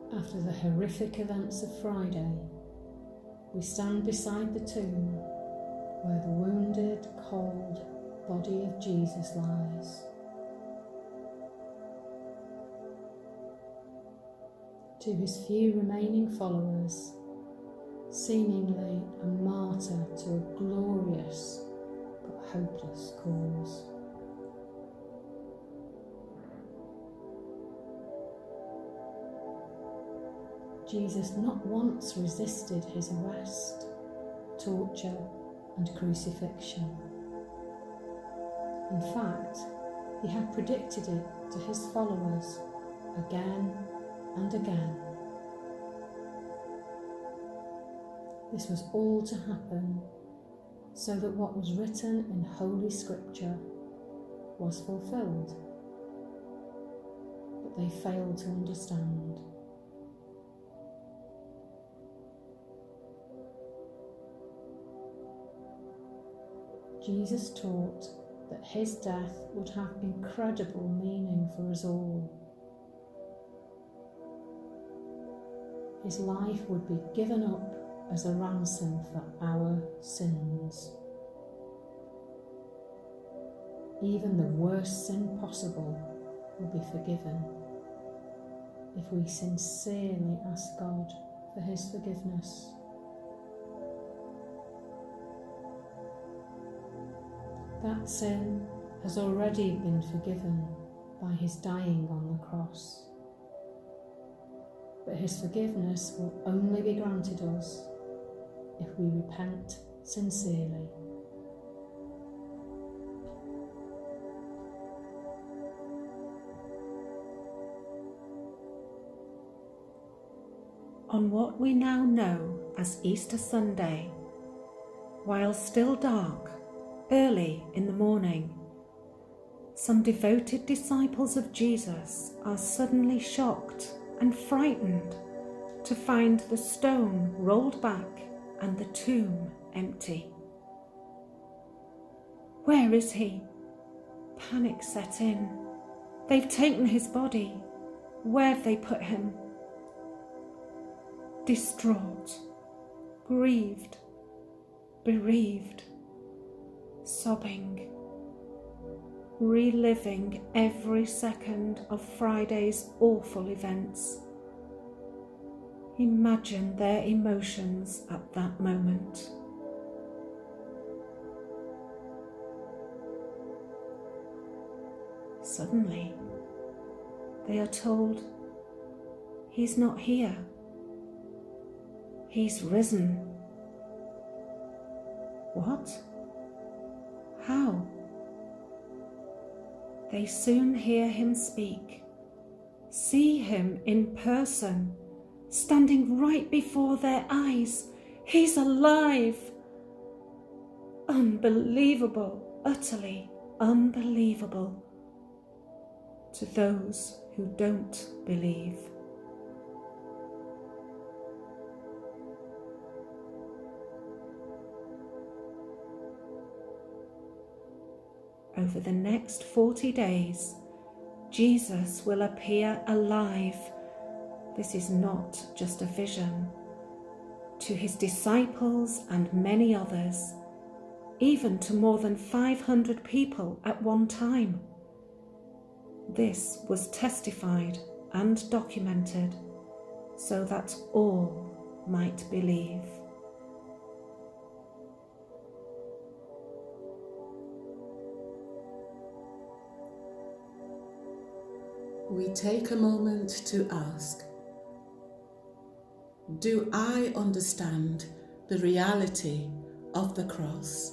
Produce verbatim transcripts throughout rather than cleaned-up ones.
After the horrific events of Friday, we stand beside the tomb where the wounded, cold body of Jesus lies. To his few remaining followers, seemingly a martyr to a glorious but hopeless cause. Jesus not once resisted his arrest, torture, and crucifixion. In fact, he had predicted it to his followers again and again. This was all to happen so that what was written in Holy Scripture was fulfilled. But they failed to understand. Jesus taught that his death would have incredible meaning for us all. His life would be given up as a ransom for our sins. Even the worst sin possible will be forgiven if we sincerely ask God for his forgiveness. That sin has already been forgiven by his dying on the cross. But his forgiveness will only be granted us if we repent sincerely. On what we now know as Easter Sunday, while still dark, early in the morning, some devoted disciples of Jesus are suddenly shocked and frightened to find the stone rolled back and the tomb empty. Where is he? Panic set in. They've taken his body. Where've they put him? Distraught, grieved, bereaved, sobbing, reliving every second of Friday's awful events. Imagine their emotions at that moment. Suddenly, they are told, he's not here. He's risen. What? How? They soon hear him speak, see him in person, standing right before their eyes. He's alive! Unbelievable, utterly unbelievable to those who don't believe. Over the next forty days, Jesus will appear alive. This is not just a vision. To his disciples and many others, even to more than five hundred people at one time. This was testified and documented so that all might believe. We take a moment to ask, do I understand the reality of the cross?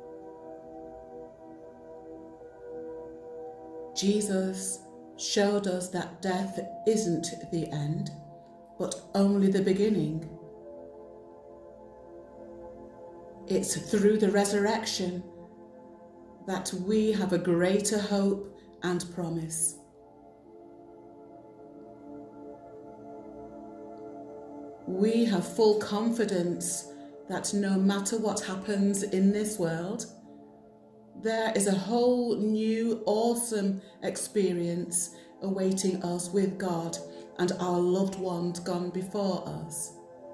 Jesus showed us that death isn't the end, but only the beginning. It's through the resurrection that we have a greater hope and promise. We have full confidence that no matter what happens in this world, there is a whole new awesome experience awaiting us with God and our loved ones gone before us.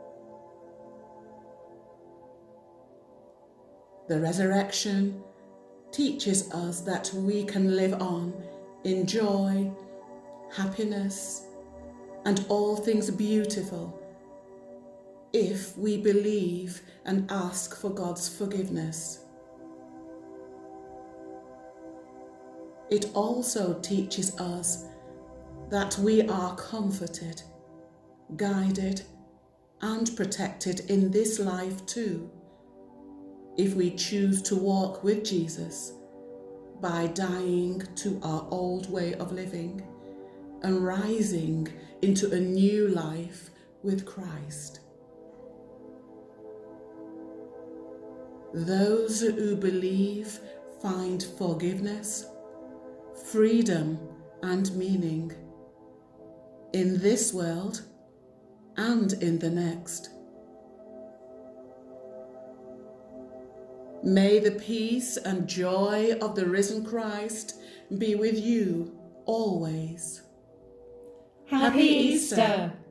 The resurrection teaches us that we can live on in joy, happiness, and all things beautiful if we believe and ask for God's forgiveness. It also teaches us that we are comforted, guided, and protected in this life too, if we choose to walk with Jesus by dying to our old way of living and rising into a new life with Christ. Those who believe find forgiveness, freedom, and meaning in this world and in the next. May the peace and joy of the risen Christ be with you always. Happy Easter!